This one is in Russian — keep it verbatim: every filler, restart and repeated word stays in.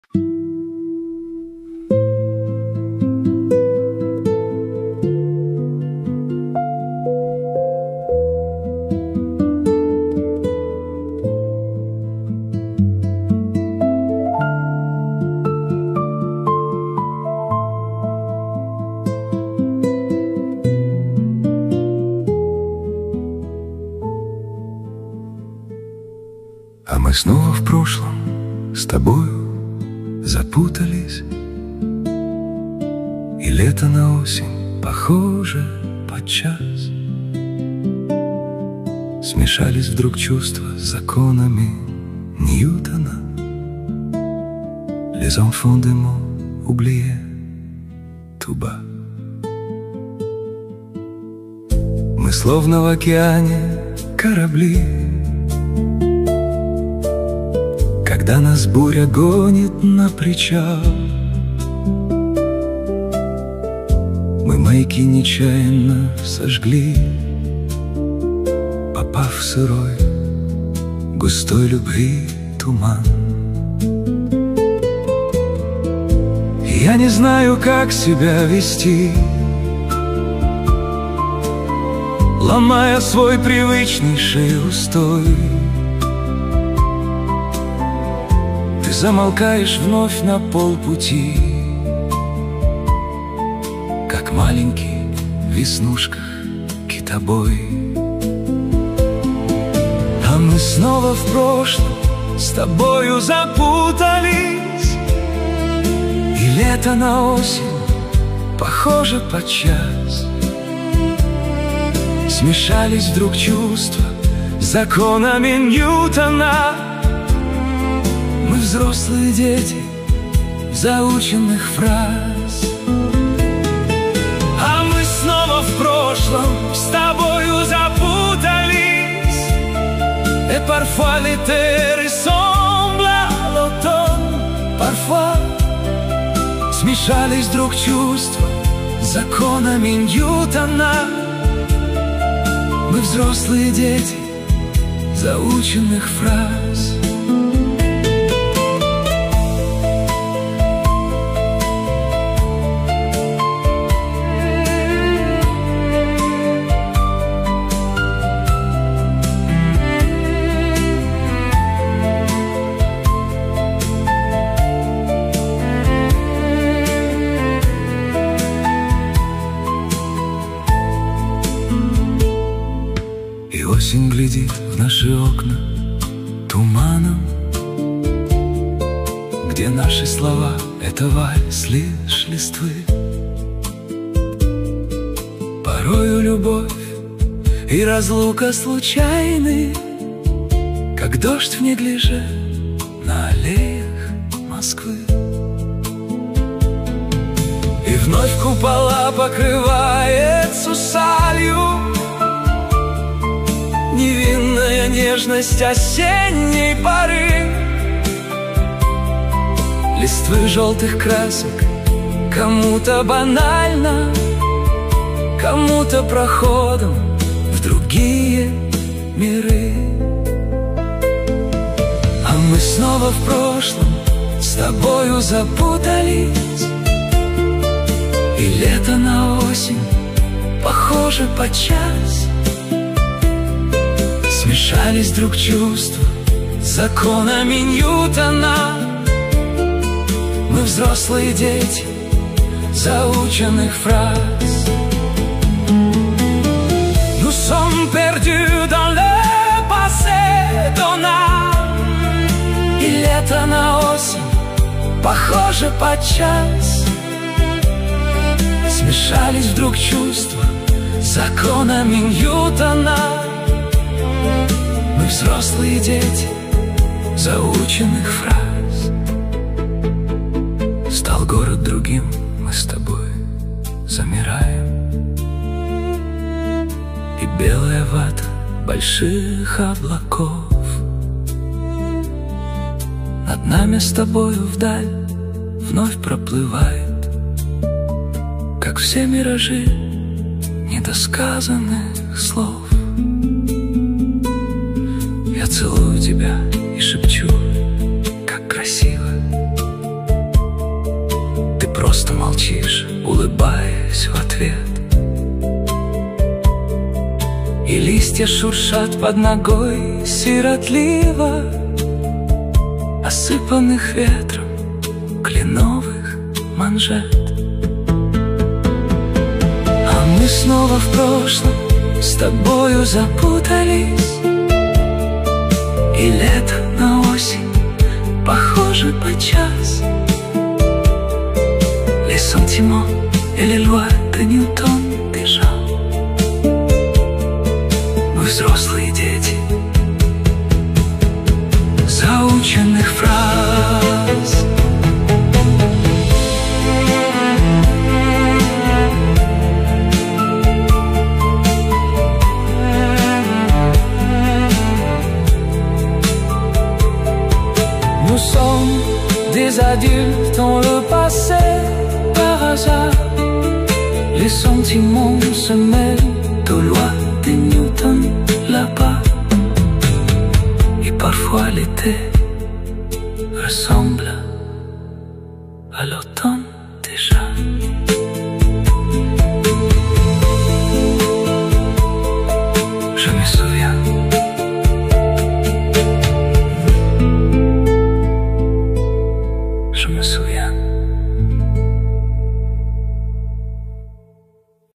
А мы снова в прошлом с тобою запутались, и лето на осень похоже подчас. Смешались вдруг чувства с законами Ньютона. Les enfants de mon oublié tout bas. Мы словно в океане корабли, когда нас буря гонит на причал. Мы маяки нечаянно сожгли, попав в сырой, густой любви туман. И я не знаю, как себя вести, ломая свой привычнейший устой. Замолкаешь вновь на полпути, как маленький в веснушках китобой. А мы снова в прошлом с тобою запутались, и лето на осень похоже подчас. Смешались вдруг чувства с законами Ньютона. Мы взрослые дети заученных фраз. А мы снова в прошлом с тобою запутались. Et parfois l'été ressemble à l'automne. Parfois смешались вдруг чувства с законами Ньютона. Мы взрослые дети заученных фраз. Осень глядит в наши окна туманом, где наши слова — это вальс лишь листвы. Порою любовь и разлука случайны, как дождь в неглиже на аллеях Москвы. И вновь купола покрывает сусалью невинная нежность осенней поры. Листвы желтых красок кому-то банально, кому-то проходом в другие миры. А мы снова в прошлом с тобою запутались, и лето на осень похоже подчас. Смешались вдруг чувства с законами Ньютона. Мы взрослые дети заученных фраз. Nous sommes perdus dans le passé d'un âme. И лето на осень похоже подчас. Смешались вдруг чувства с законами Ньютона. Мы взрослые дети заученных фраз. Стал город другим, мы с тобой замираем, и белая вата больших облаков над нами с тобою вдаль вновь проплывает, как все миражи недосказанных слов. Я целую тебя и шепчу, как красиво свет, и листья шуршат под ногой сиротливо, осыпанных ветром кленовых манжет. А мы снова в прошлом с тобою запутались, и лето на осень похоже подчас. Les sentiments et les lois de Ньютон déjà. Мы взрослые дети заученных фраз. Nous sommes des adultes dans le passé par hasard. Les sentiments se mêlent aux lois de Newton là-bas. Et parfois l'été ressemble à l'automne.